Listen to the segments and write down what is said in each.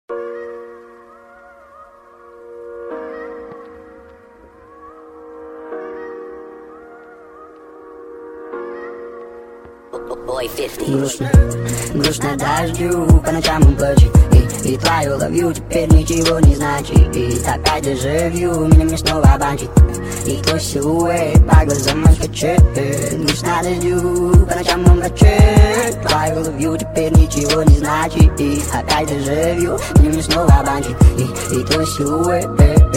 Boy 50. Грустно дождю, по ночам он плачет. И твою ловью теперь ничего не значит. И опять дежавю, меня мне снова банчит. И твой силуэт по глазам он скачет. Грустно дождю, по ночам он плачет. Твою ловью теперь ничего не значит. И опять дежавю, меня мне снова банчит. И твой силуэт.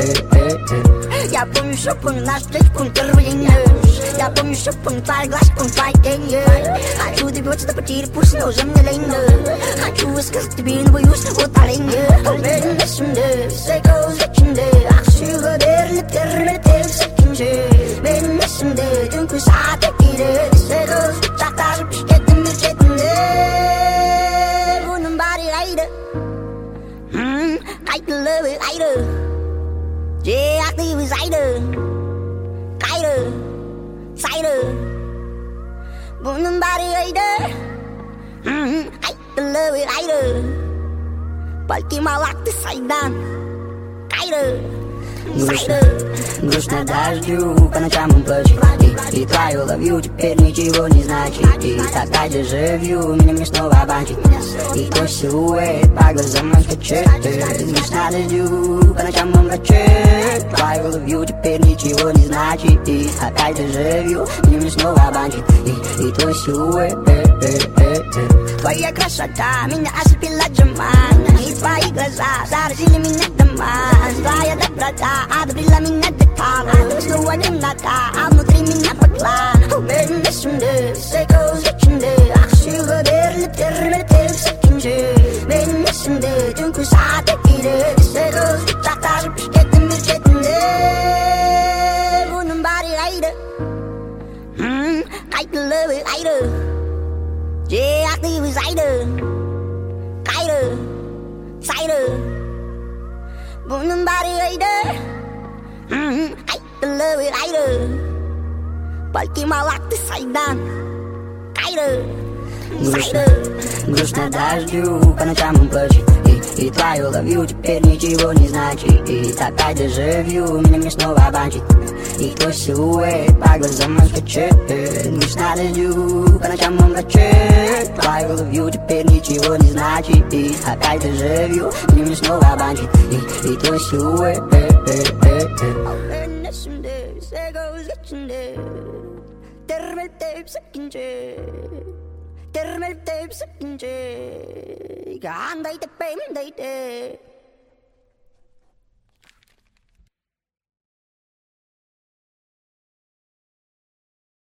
Я помню, что помню наш встречку первый ночь. Я помню, что помню твои глазки, помню твои тени. Хочу добиваться до потери, пусть но уже мне лень. Хочу высказать тебе, но боюсь вот оленя. Уверен, мессенде, секоузеченде. Аксюга дерлитер, секинже. Уверен, мессенде, дюнку саатекиде. Секоуз, чактажы, пишкетте, мирчетенде. Bunun bari ayrı. Kayıtlı ayrı. Aktif ayrı. Gayrı. Sayrı. Bunun bari ayrı. Kayıtlı ayrı. Belki malaktı saydan. Gayrı. Грустно дождю, по ночам он плачет. И твою ловью теперь ничего не значит. И такая дежавю, меня мне снова банчит. И твой силуэт по глазам он скачет. Грустно дождю, по ночам он плачет. Твою ловью теперь ничего не значит. И опять дежавю, меня мне снова банчит. И твой силуэт. Твоя красота меня ослепила джаман. И твои глаза заразили меня доман. Твоя доброта одобрила меня до кала. Снова темнота, а внутри меня пекла. Уверен, мессенде, секоузеченде. Аксюга дерлитер, секинже. Уверен, мессенде, дюнку саатекиде. Секоуз, чактажы, пишкетте, мирчетенде. Bunun bari ayrı. Kayıtlı ayrı. Aktif ayrı. Gayrı. Sayrı. Bunun bari ayrı. Kayıtlı ayrı. Belki malaktı saydan. Gayrı. Грустно дождю, по ночам он плачет. И твою ловью теперь ничего не значит. И опять дежавю, меня мне снова банчит. И твой силуэт по глазам он скачет. Грустно дождю, по ночам он плачет. Твою ловью теперь ничего не значит. И опять дежавю, меня мне снова банчит. И твой силуэт. Termel tep sekince, gandai tepem dai te.